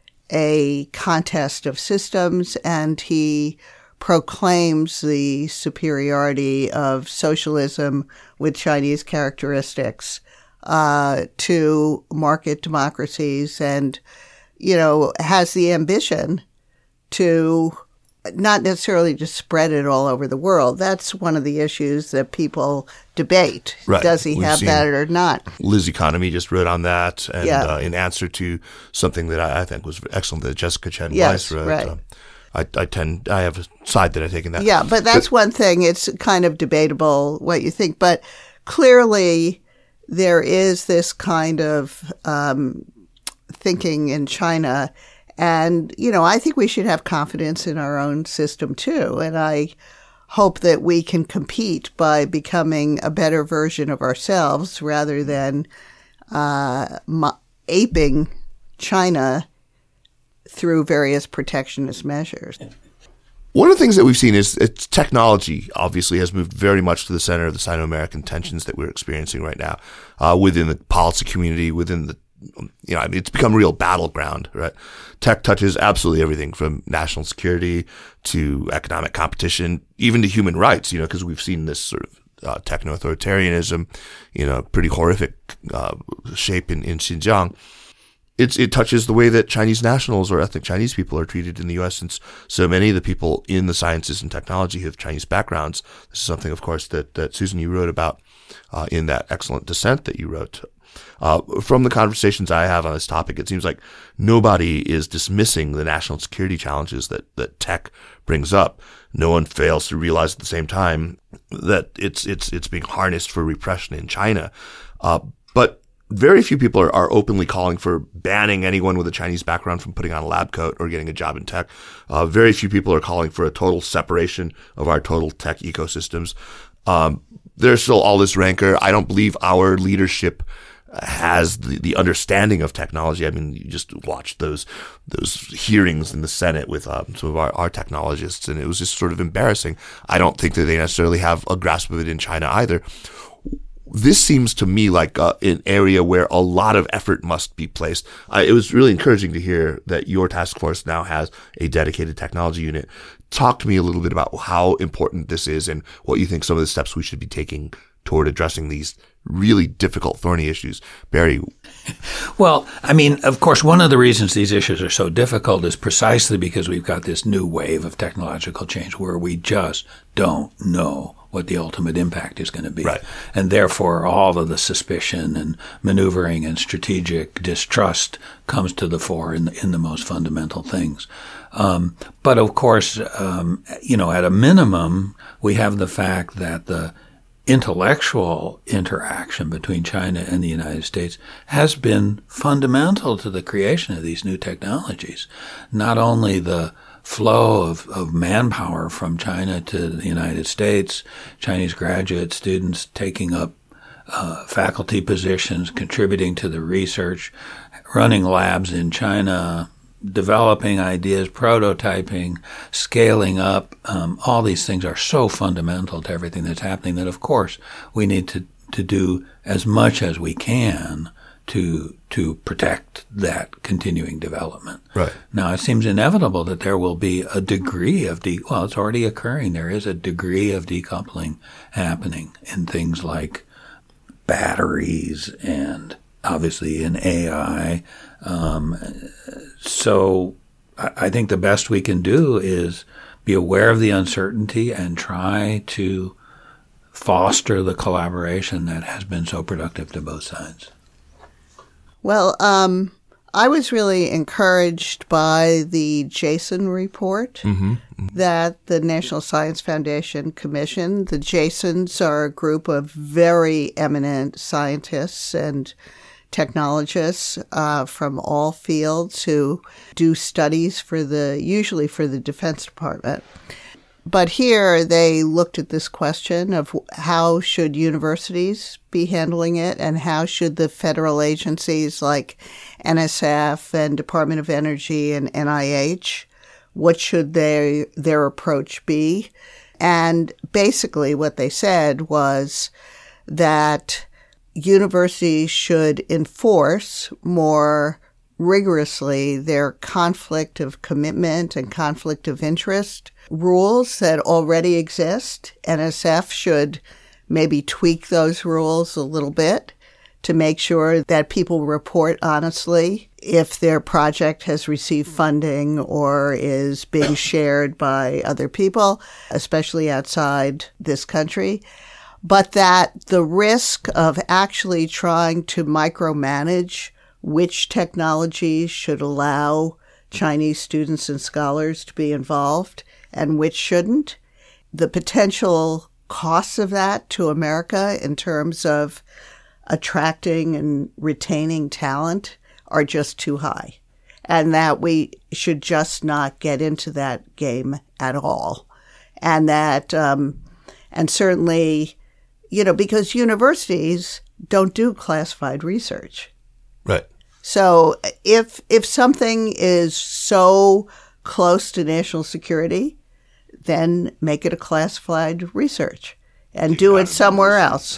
a contest of systems, and he proclaims the superiority of socialism with Chinese characteristics uh, to market democracies, and, you know, has the ambition to not necessarily just spread it all over the world. That's one of the issues that people debate. Right. Does he We've have seen that or not? Liz Economy just wrote on that, and Yeah. uh, in answer to something that I, I think was excellent that Jessica Chen Yes, Weiss wrote. right. Um, I, I tend I have a side that I take in that. Yeah, but that's one thing. It's kind of debatable what you think. But clearly there is this kind of um, thinking in China. And, you know, I think we should have confidence in our own system, too. And I hope that we can compete by becoming a better version of ourselves rather than uh, mo- aping China through various protectionist measures. One of the things that we've seen is it's technology obviously has moved very much to the center of the Sino-American tensions that we're experiencing right now uh, within the policy community, within the You know, I mean, it's become a real battleground, right? Tech touches absolutely everything from national security to economic competition, even to human rights, you know, because we've seen this sort of uh, techno-authoritarianism, you know, pretty horrific uh, shape in, in Xinjiang. It's, it touches the way that Chinese nationals or ethnic Chinese people are treated in the U S, since so many of the people in the sciences and technology have Chinese backgrounds. This is something, of course, that, that Susan, you wrote about uh, in that excellent dissent that you wrote. Uh, from the conversations I have on this topic, it seems like nobody is dismissing the national security challenges that, that tech brings up. No one fails to realize at the same time that it's it's it's being harnessed for repression in China. Uh, but very few people are, are openly calling for banning anyone with a Chinese background from putting on a lab coat or getting a job in tech. Uh, very few people are calling for a total separation of our total tech ecosystems. Um, there's still all this rancor. I don't believe our leadership has the, the understanding of technology. I mean, you just watched those those hearings in the Senate with um, some of our, our technologists, and it was just sort of embarrassing. I don't think that they necessarily have a grasp of it in China either. This seems to me like uh, an area where a lot of effort must be placed. Uh, it was really encouraging to hear that your task force now has a dedicated technology unit. Talk to me a little bit about how important this is and what you think some of the steps we should be taking toward addressing these really difficult, thorny issues. Barry. Well, I mean, of course, one of the reasons these issues are so difficult is precisely because we've got this new wave of technological change where we just don't know what the ultimate impact is going to be. Right. And therefore, all of the suspicion and maneuvering and strategic distrust comes to the fore in the, in the most fundamental things. Um, but of course, um, you know, at a minimum, we have the fact that the intellectual interaction between China and the United States has been fundamental to the creation of these new technologies. Not only the flow of, of manpower from China to the United States, Chinese graduate students taking up uh, faculty positions, contributing to the research, running labs in China, developing ideas, prototyping, scaling up. Um, all these things are so fundamental to everything that's happening that, of course, we need to, to do as much as we can to to protect that continuing development. Right. Now, it seems inevitable that there will be a degree of de- well, it's already occurring. There is a degree of decoupling happening in things like batteries and obviously in A I. Um, so I, I think the best we can do is be aware of the uncertainty and try to foster the collaboration that has been so productive to both sides. Well, um, I was really encouraged by the Jason report Mm-hmm. Mm-hmm. that the National Science Foundation commissioned. The Jasons are a group of very eminent scientists and technologists uh, from all fields who do studies for the, usually for the Defense Department. But here they looked at this question of how should universities be handling it and how should the federal agencies like N S F and Department of Energy and N I H, what should they, their approach be? And basically what they said was that universities should enforce more rigorously their conflict of commitment and conflict of interest rules that already exist. N S F should maybe tweak those rules a little bit to make sure that people report honestly if their project has received funding or is being shared by other people, especially outside this country. But that the risk of actually trying to micromanage which technologies should allow Chinese students and scholars to be involved and which shouldn't, the potential costs of that to America in terms of attracting and retaining talent are just too high, and that we should just not get into that game at all. And that, um, and certainly, you know, because universities don't do classified research. Right. So if if something is so close to national security, then make it a classified research and do it somewhere else.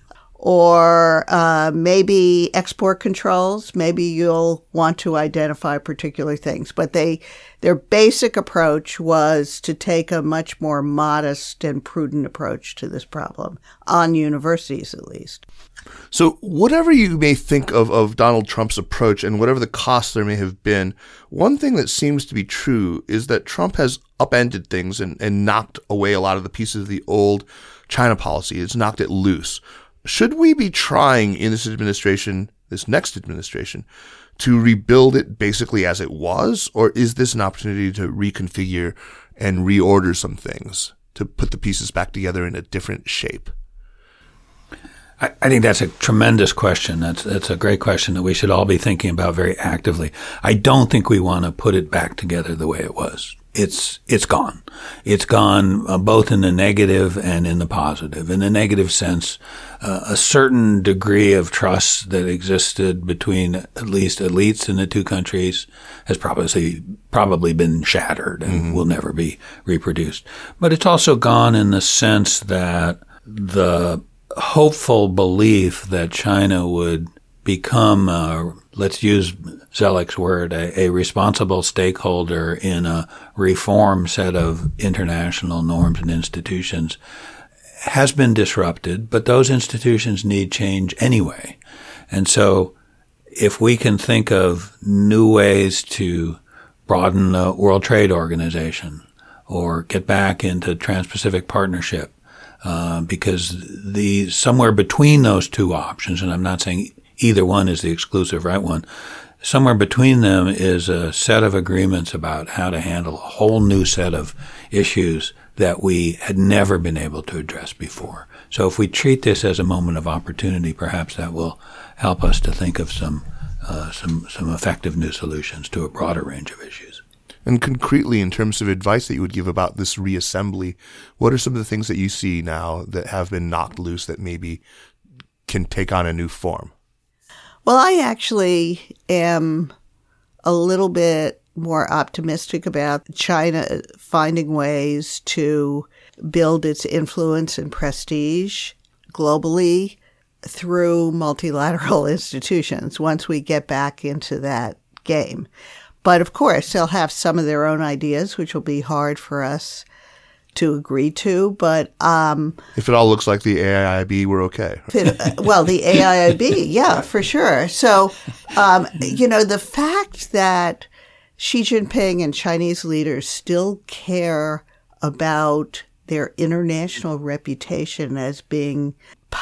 Or uh, maybe export controls. Maybe you'll want to identify particular things. But they, their basic approach was to take a much more modest and prudent approach to this problem, on universities at least. So whatever you may think of, of Donald Trump's approach and whatever the costs there may have been, one thing that seems to be true is that Trump has upended things and, and knocked away a lot of the pieces of the old China policy. It's knocked it loose. Should we be trying in this administration, this next administration, to rebuild it basically as it was? Or is this an opportunity to reconfigure and reorder some things, to put the pieces back together in a different shape? I, I think that's a tremendous question. That's that's a great question that we should all be thinking about very actively. I don't think we want to put it back together the way it was. It's it's gone. It's gone uh, both in the negative and in the positive. In the negative sense, uh, a certain degree of trust that existed between at least elites in the two countries has probably probably been shattered and mm-hmm. will never be reproduced. But it's also gone in the sense that the hopeful belief that China would become, uh, let's use Zellick's word, a, a responsible stakeholder in a reform set of international norms and institutions has been disrupted, but those institutions need change anyway. And so if we can think of new ways to broaden the World Trade Organization or get back into Trans-Pacific Partnership, uh, because the somewhere between those two options, and I'm not saying either one is the exclusive right one, somewhere between them is a set of agreements about how to handle a whole new set of issues that we had never been able to address before. So if we treat this as a moment of opportunity, perhaps that will help us to think of some uh, some some effective new solutions to a broader range of issues. And concretely, in terms of advice that you would give about this reassembly, what are some of the things that you see now that have been knocked loose that maybe can take on a new form? Well, I actually am a little bit more optimistic about China finding ways to build its influence and prestige globally through multilateral institutions once we get back into that game. But of course, they'll have some of their own ideas, which will be hard for us to agree to. But um, if it all looks like the A I I B, we're okay. it, uh, well, the A I I B, yeah, for sure. So, um, you know, the fact that Xi Jinping and Chinese leaders still care about their international reputation as being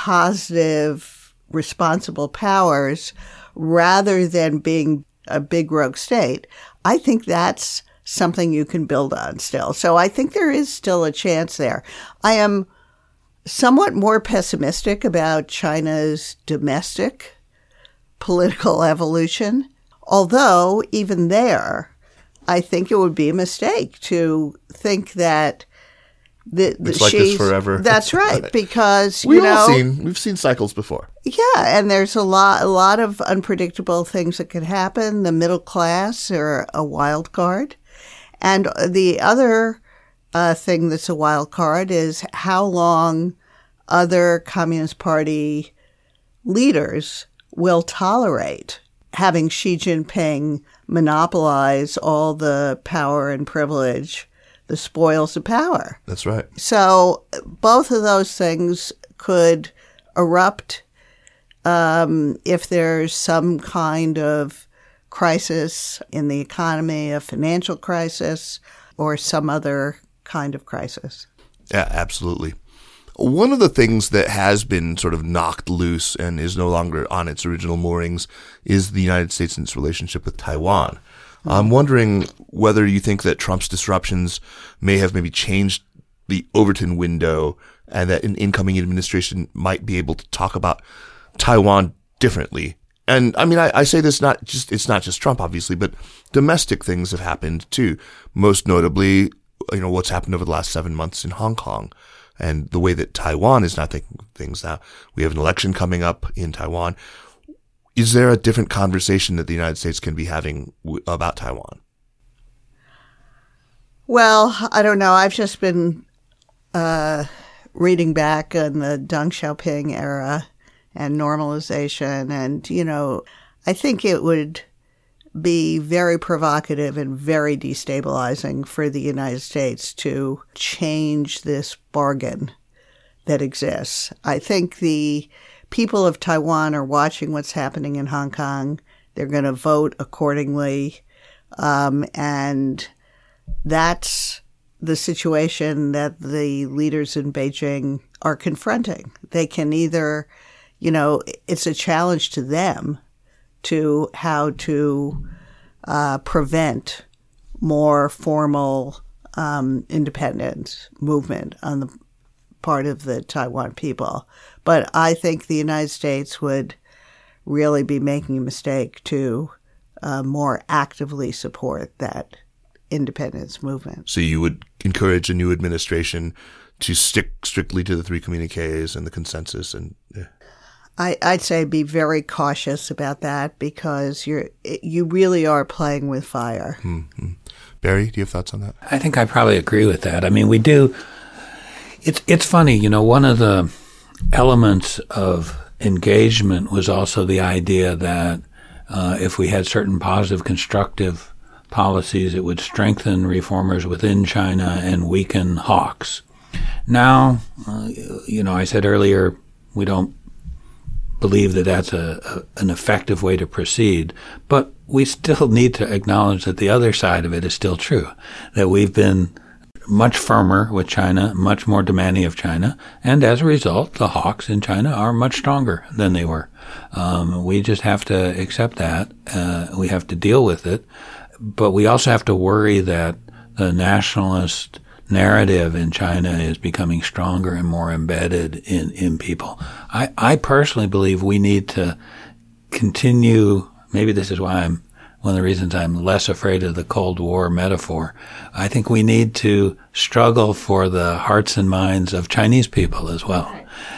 positive, responsible powers rather than being a big rogue state, I think that's something you can build on still. So I think there is still a chance there. I am somewhat more pessimistic about China's domestic political evolution, although even there, I think it would be a mistake to think that the, the it's like this forever. That's right, because we've you know all seen we've seen cycles before. Yeah, and there's a lot a lot of unpredictable things that could happen. The middle class are a wild card, and the other uh, thing that's a wild card is how long other Communist Party leaders will tolerate having Xi Jinping monopolize all the power and privilege, the spoils of power. That's right. So both of those things could erupt um, if there's some kind of crisis in the economy, a financial crisis, or some other kind of crisis. Yeah, absolutely. One of the things that has been sort of knocked loose and is no longer on its original moorings is the United States and its relationship with Taiwan. Mm-hmm. I'm wondering whether you think that Trump's disruptions may have maybe changed the Overton window and that an incoming administration might be able to talk about Taiwan differently. And I mean, I, I say this not just, it's not just Trump, obviously, but domestic things have happened too. Most notably, you know, what's happened over the last seven months in Hong Kong and the way that Taiwan is now thinking of things now. We have an election coming up in Taiwan. Is there a different conversation that the United States can be having w- about Taiwan? Well, I don't know. I've just been uh, reading back on the Deng Xiaoping era and normalization. And, you know, I think it would be very provocative and very destabilizing for the United States to change this bargain that exists. I think the people of Taiwan are watching what's happening in Hong Kong. They're going to vote accordingly. Um, and that's the situation that the leaders in Beijing are confronting. They can either, you know, it's a challenge to them to how to uh, prevent more formal um, independence movement on the part of the Taiwan people. But I think the United States would really be making a mistake to uh, more actively support that independence movement. So you would encourage a new administration to stick strictly to the three communiques and the consensus and yeah. I, I'd say be very cautious about that because you're you really are playing with fire. Mm-hmm. Barry, do you have thoughts on that? I think I probably agree with that. I mean, we do. It's it's funny, you know. One of the elements of engagement was also the idea that uh, if we had certain positive, constructive policies, it would strengthen reformers within China and weaken hawks. Now, uh, you know, I said earlier we don't believe that that's a, a an effective way to proceed, but we still need to acknowledge that the other side of it is still true, that we've been much firmer with China, much more demanding of China, and as a result, the hawks in China are much stronger than they were. Um, we just have to accept that. Uh, we have to deal with it, but we also have to worry that the nationalist narrative in China is becoming stronger and more embedded in, in people. I, I personally believe we need to continue, maybe this is why I'm, one of the reasons I'm less afraid of the Cold War metaphor. I think we need to struggle for the hearts and minds of Chinese people as well.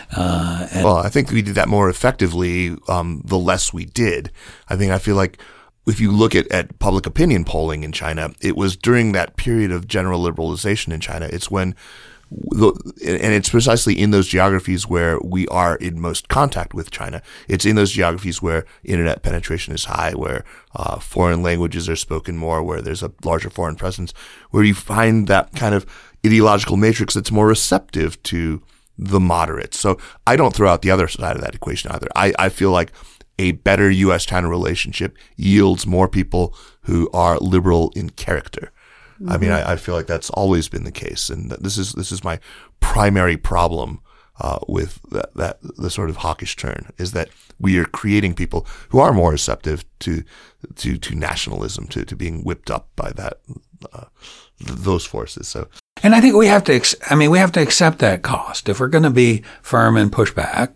Uh, and well, I think we did that more effectively um, the less we did. I think I feel like if you look at, at public opinion polling in China, it was during that period of general liberalization in China. It's when, the, and it's precisely in those geographies where we are in most contact with China. It's in those geographies where internet penetration is high, where uh, foreign languages are spoken more, where there's a larger foreign presence, where you find that kind of ideological matrix that's more receptive to the moderates. So I don't throw out the other side of that equation either. I, I feel like a better U S China relationship yields more people who are liberal in character. Mm-hmm. I mean, I, I feel like that's always been the case, and this is this is my primary problem uh, with that, that the sort of hawkish turn is that we are creating people who are more receptive to to to nationalism, to to being whipped up by that uh, those forces. So, and I think we have to. I mean, we have to accept that cost if we're going to be firm and push back.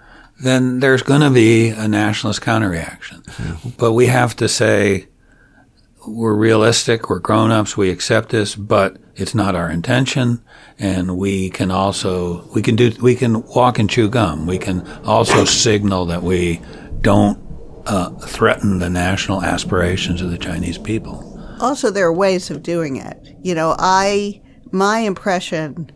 Then there's going to be a nationalist counterreaction. Mm-hmm. But we have to say, we're realistic, we're grown-ups, we accept this, but it's not our intention, and we can also, we can do, we can walk and chew gum. We can also signal that we don't uh, threaten the national aspirations of the Chinese people. Also, there are ways of doing it. You know, I, my impression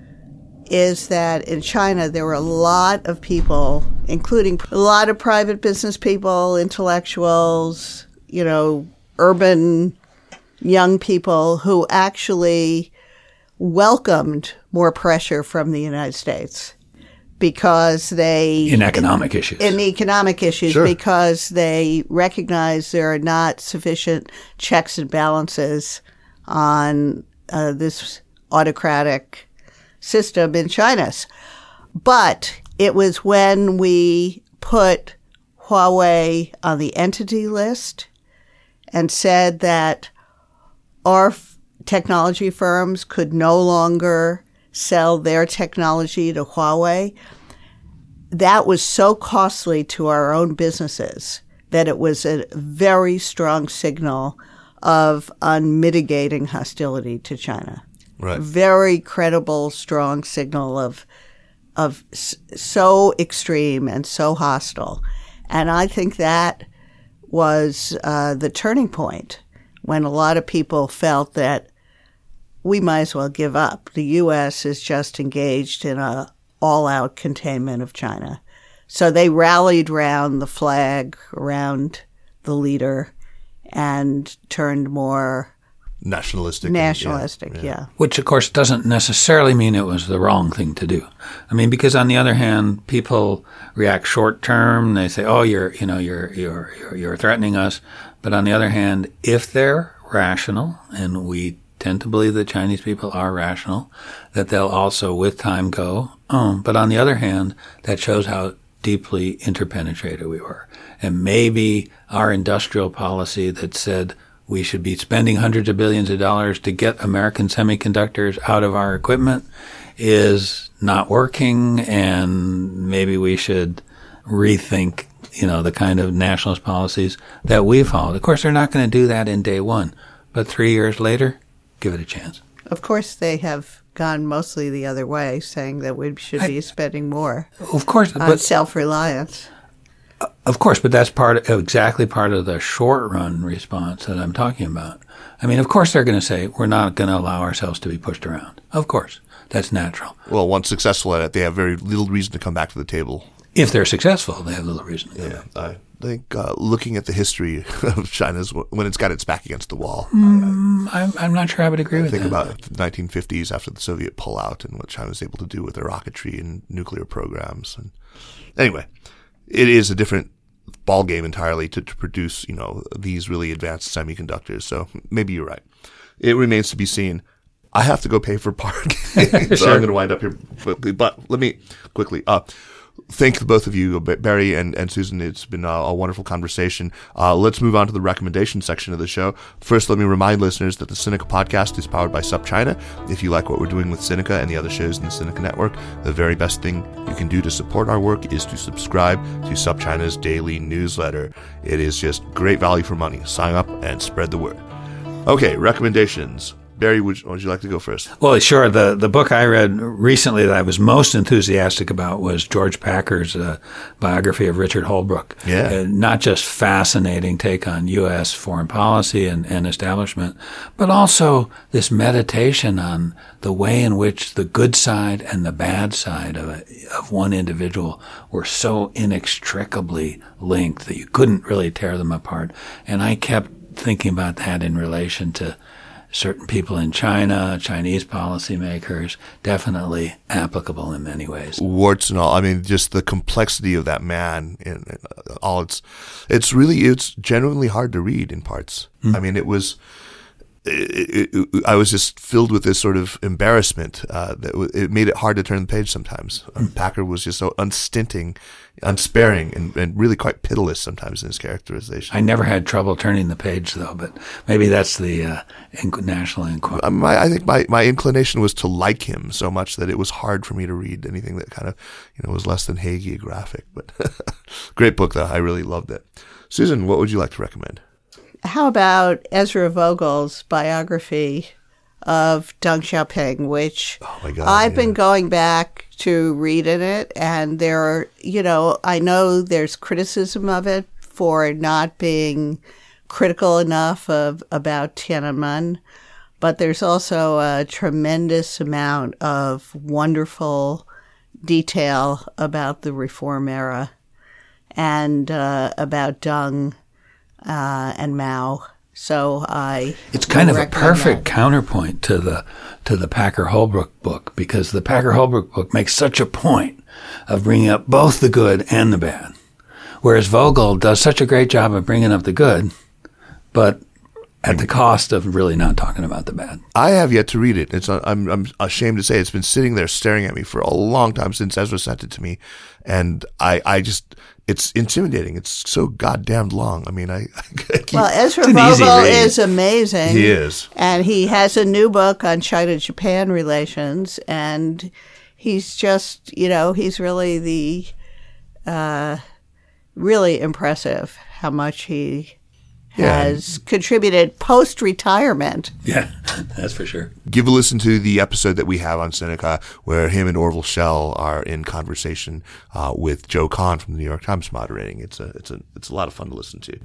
is that in China there were a lot of people, including a lot of private business people, intellectuals, you know, urban young people who actually welcomed more pressure from the United States because they in economic issues. In economic issues, Sure. because they recognize there are not sufficient checks and balances on uh, this autocratic system in China. But it was when we put Huawei on the entity list and said that our f- technology firms could no longer sell their technology to Huawei. That was so costly to our own businesses that it was a very strong signal of unmitigating hostility to China. Right. Very credible, strong signal of of s- so extreme and so hostile. And I think that was uh, the turning point when a lot of people felt that we might as well give up. The U S is just engaged in a all-out containment of China. So they rallied around the flag, around the leader, and turned more Nationalistic. nationalistic, yeah. yeah. Which, of course, doesn't necessarily mean it was the wrong thing to do. I mean, because on the other hand, people react short term. They say, "Oh, you're, you know, you're, you're, you're, you're threatening us." But on the other hand, if they're rational, and we tend to believe that Chinese people are rational, that they'll also, with time, go, "Oh." But on the other hand, that shows how deeply interpenetrated we were, and maybe our industrial policy that said we should be spending hundreds of billions of dollars to get American semiconductors out of our equipment is not working, and maybe we should rethink, you know, the kind of nationalist policies that we followed. Of course, they're not going to do that in day one, but three years later, give it a chance. Of course, they have gone mostly the other way, saying that we should be spending more Of course, on but self-reliance. Of course, but that's part of, exactly part of the short-run response that I'm talking about. I mean, of course they're going to say, we're not going to allow ourselves to be pushed around. Of course. That's natural. Well, once successful at it, they have very little reason to come back to the table. If they're successful, they have little reason to do Yeah, I think uh, looking at the history of China's, when it's got its back against the wall. Mm, I'm, I'm not sure I would agree with Think that. about the nineteen fifties after the Soviet pullout and what China was able to do with their rocketry and nuclear programs. And anyway, it is a different ball game entirely to, to produce, you know, these really advanced semiconductors. So maybe you're right. It remains to be seen. I have to go pay for parking, so Sure. I'm going to wind up here quickly. But let me quickly uh, thank the both of you, Barry and, and Susan. It's been a, a wonderful conversation. Uh, let's move on to the recommendation section of the show. First, let me remind listeners that the Sinica podcast is powered by SupChina. If you like what we're doing with Sinica and the other shows in the Sinica network, the very best thing you can do to support our work is to subscribe to SupChina's daily newsletter. It is just great value for money. Sign up and spread the word. Okay, recommendations. Barry, would you, would you like to go first? Well, sure. The the book I read recently that I was most enthusiastic about was George Packer's uh, biography of Richard Holbrooke. Yeah. Uh, not just fascinating take on U S foreign policy and, and establishment, but also this meditation on the way in which the good side and the bad side of a, of one individual were so inextricably linked that you couldn't really tear them apart. And I kept thinking about that in relation to certain people in China, Chinese policymakers, definitely applicable in many ways. Warts and all. I mean, just the complexity of that man and all. It's, it's really, it's genuinely hard to read in parts. Mm. I mean, it was, it, it, it, I was just filled with this sort of embarrassment uh, that w- it made it hard to turn the page sometimes. Mm. Um, Packer was just so unstinting, unsparing, and, and really quite pitiless sometimes in his characterization. I never had trouble turning the page, though, but maybe that's the uh, inc- National Enquirer. Um, I, I think my, my inclination was to like him so much that it was hard for me to read anything that kind of, you know, was less than hagiographic. But great book, though. I really loved it. Susan, what would you like to recommend? How about Ezra Vogel's biography of Deng Xiaoping, which oh my God, I've yeah. been going back to read in it, and there are, you know, I know there's criticism of it for not being critical enough of about Tiananmen, but there's also a tremendous amount of wonderful detail about the reform era and uh, about Deng Uh, and Mao So I It's kind of a recommend perfect that. counterpoint to the to the Packer Holbrook book, because the Packer Holbrook book makes such a point of bringing up both the good and the bad, whereas Vogel does such a great job of bringing up the good, but at the cost of really not talking about the bad. I have yet to read it. It's I'm I'm ashamed to say it's been sitting there staring at me for a long time since Ezra sent it to me, and I I just it's intimidating. It's so goddamn long. I mean, I, I keep, Well, Ezra it's an easy Vogel read. is amazing. He is. And he has a new book on China-Japan relations, and he's just, you know, he's really the, uh, really impressive how much he Yeah. has contributed post-retirement. Yeah, that's for sure. Give a listen to the episode that we have on Seneca where him and Orville Schell are in conversation uh, with Joe Kahn from the New York Times moderating. It's a it's a it's a lot of fun to listen to.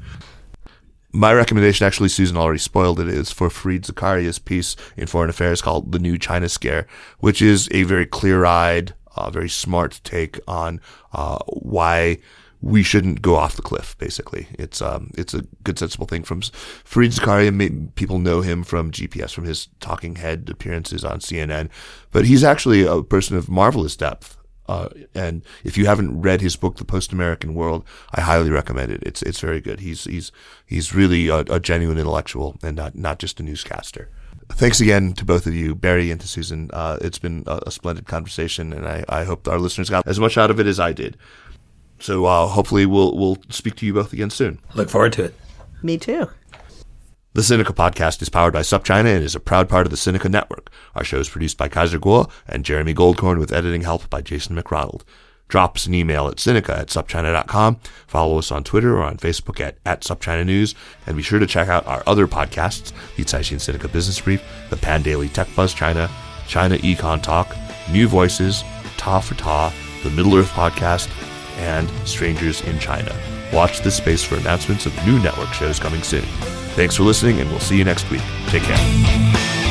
My recommendation, actually, Susan already spoiled it, is for Fareed Zakaria's piece in Foreign Affairs called "The New China Scare," which is a very clear-eyed, uh, very smart take on uh, why we shouldn't go off the cliff, basically. It's um, it's a good, sensible thing from Fareed Zakaria. May, people know him from G P S, from his talking head appearances on C N N. But he's actually a person of marvelous depth. Uh, and if you haven't read his book, The Post-American World, I highly recommend it. It's it's very good. He's he's he's really a, a genuine intellectual and not, not just a newscaster. Thanks again to both of you, Barry and to Susan. Uh, it's been a, a splendid conversation, and I, I hope our listeners got as much out of it as I did. So uh, hopefully we'll we'll speak to you both again soon. Look forward to it. Me too. The Sinica Podcast is powered by SupChina and is a proud part of the Sinica Network. Our show is produced by Kaiser Kuo and Jeremy Goldkorn with editing help by Jason McRonald. Drop us an email at Sinica at supchina dot com. Follow us on Twitter or on Facebook at, at SupChina News. And be sure to check out our other podcasts, the Caixin Sinica Business Brief, the Pan Daily Tech Buzz China, China Econ Talk, New Voices, Ta for Ta, the Middle Earth Podcast, and Strangers in China. Watch this space for announcements of new network shows coming soon. Thanks for listening, and we'll see you next week. Take care.